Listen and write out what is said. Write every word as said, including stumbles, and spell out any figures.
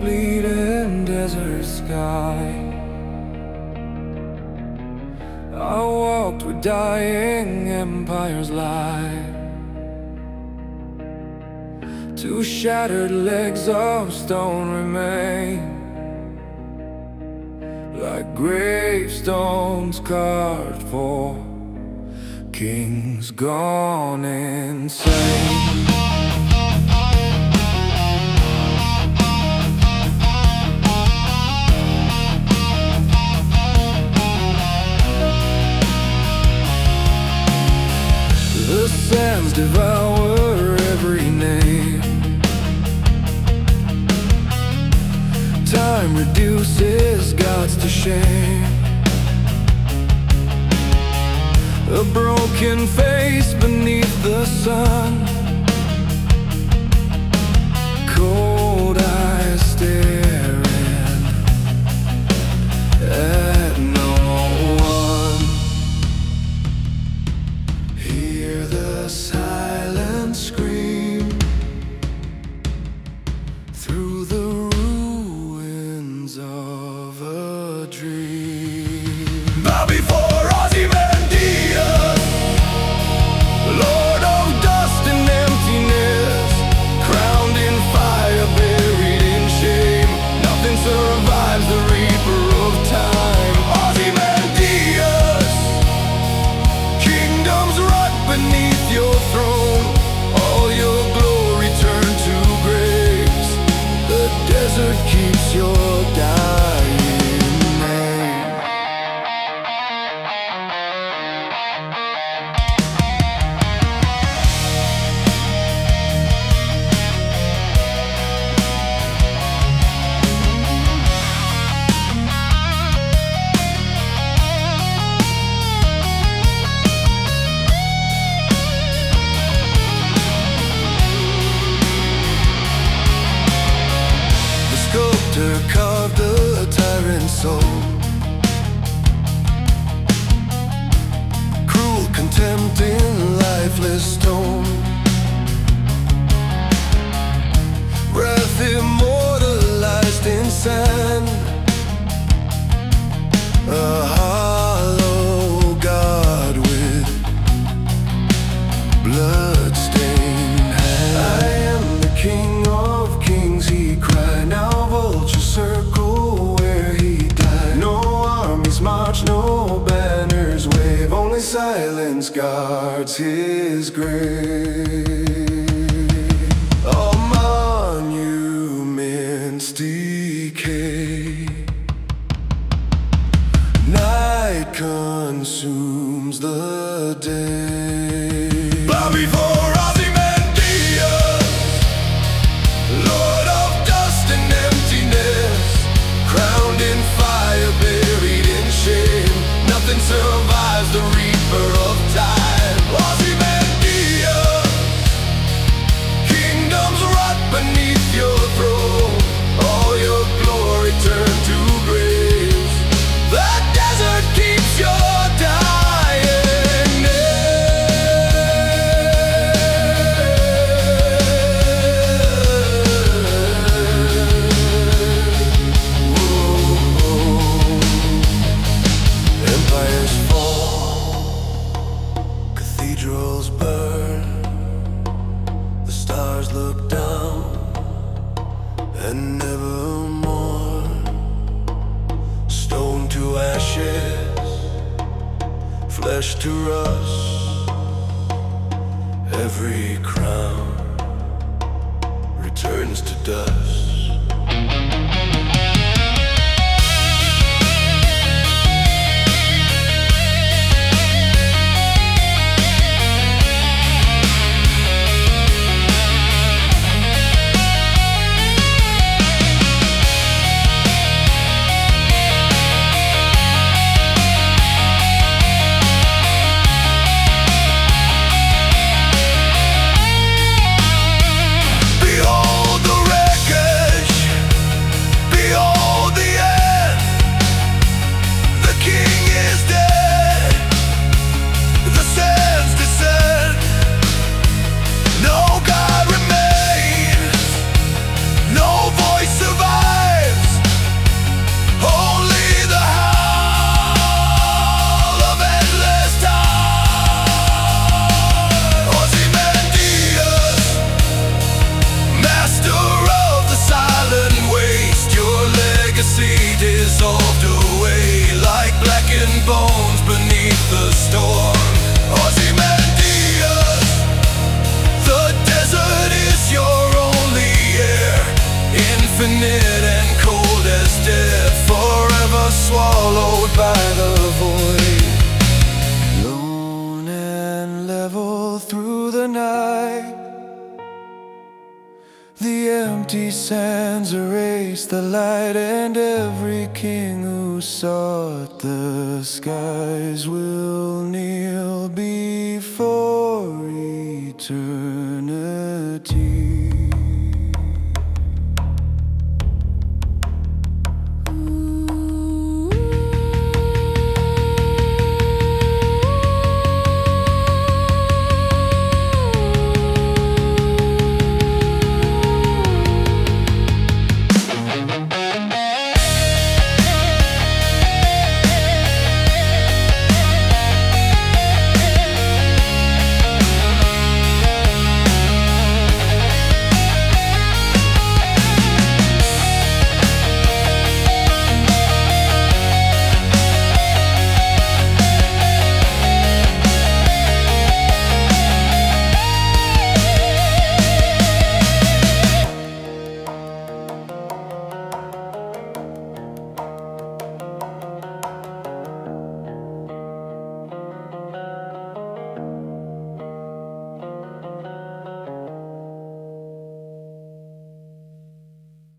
bleeding desert sky. I walked where dying empires lie. Two shattered legs of stone remain, like gravestones carved for kings gone insane. The sands devour every name. Time reduces gods to shame. A broken face beneath the sun, cold eyes staring at no one. Hear the silent scream through the ruins of a dream. Bow before Ozymandias, Lord of dust and emptiness, crowned in fire, buried in shame. Nothing survives the reaper of time. Ozymandias, kingdoms rot beneath your throne. All your glory turned to graves. The desert keeps your dying name. The sculptor carved a tyrant's soul. Cruel contempt in lifeless stone. Wrath immortalized in sand. A hollow god with blood-stained hands. I am the king of kings, he cried. Now vultures circle where he died. No armies march, no banners wave. Only silence guards his grave. All monuments decay. Night consumes the day. Bow before Ozymandias, Lord of dust and emptiness, crowned in fire, buried in shame. Nothing survives the reaper of time. Ozymandias, kingdoms rot beneath your throne. All your glory turned to graves. The desert keeps your dying name. Whoa. Empires fall, cathedrals burn. The stars look down and nevermore. Stone to ashes, flesh to rust. Every crown returns to dust. Behold the wreckage empty sands erase the light, and every king who sought the skies will